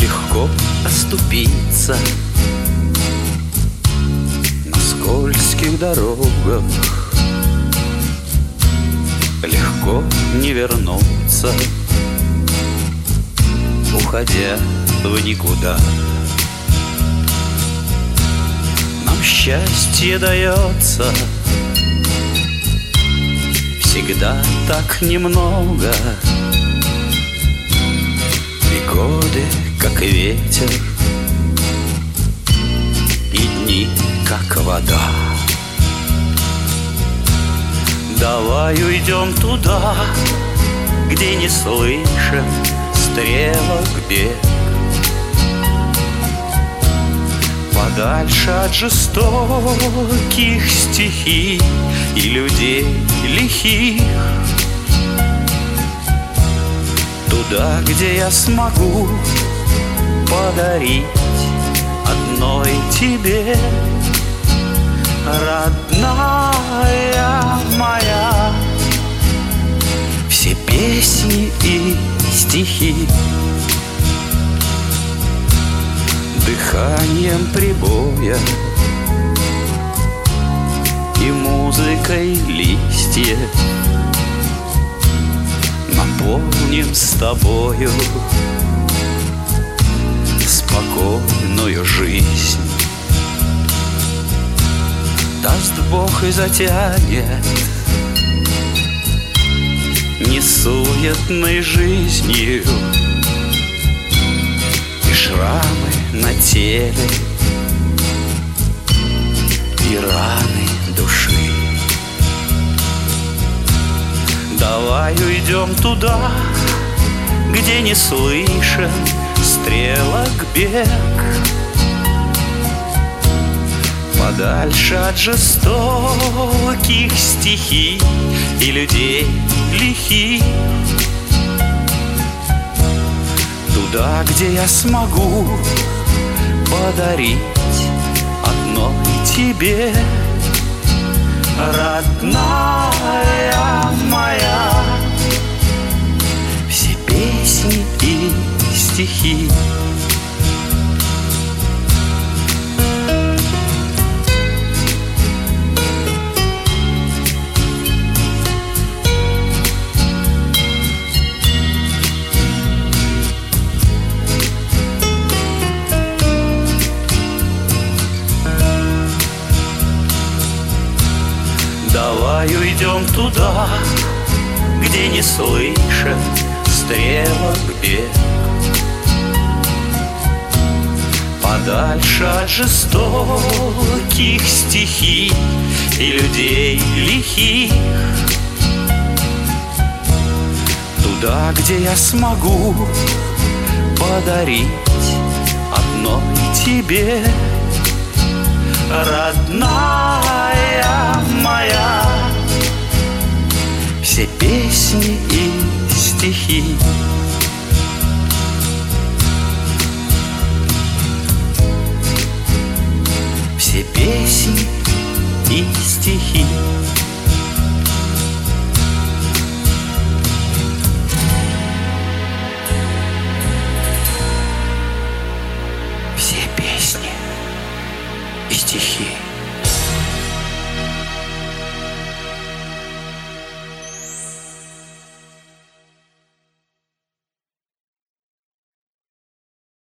Легко оступиться на скользких дорогах, легко не вернуться, уходя в никуда. Нам счастье дается всегда так немного, и годы, как ветер, и дни, как вода. Давай уйдем туда, где не слышен стрелок бег, подальше от жестоких стихий и людей лихих. Туда, где я смогу подарить одной тебе, родная моя, все песни и стихи. Дыханием прибоя и музыкой листьев наполним с тобою спокойную жизнь. Даст Бог и затянет несуетной жизнью, и шрамы на теле, и раны души. Давай уйдем туда, где не слышен стрелок бег, подальше от жестоких стихий и людей лихих. Туда, где я смогу подарить одной тебе, родная моя, все песни и стихи. Давай уйдем туда, где не слышен стрелок бег, подальше от жестоких стихий и людей лихих. Туда, где я смогу подарить одной тебе, родная моя, все песни и стихи. Все песни и стихи. Все песни и стихи.